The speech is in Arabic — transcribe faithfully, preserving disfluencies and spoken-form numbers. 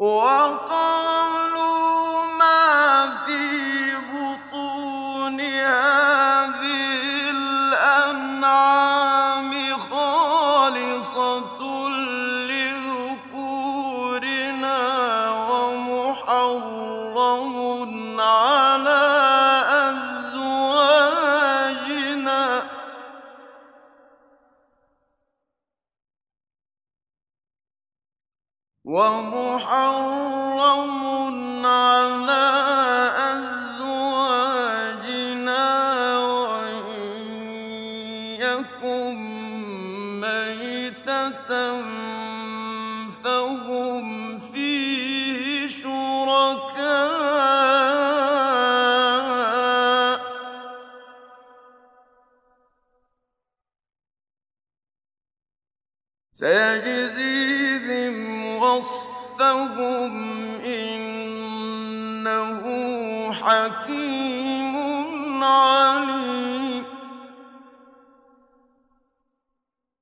وَقَالُوا مَا فِي بُطُونِ هَٰذِهِ الْأَنْعَامِ خَالِصَةٌ لِّذُكُورِنَا وَمُحَرَّمٌ عَلَىٰ أَزْوَاجِنَا وَمُحَرَّمٌ عَلَىٰ أَزْوَاجِنَا وَإِن يَكُن مَّيْتَةً فَهُمْ فِيهِ شُرَكَاءُ ۚ سَيَجْزِيهِمْ وَصْفَهُمْ ۚ إِنَّهُ حَكِيمٌ عَلِيمٌ.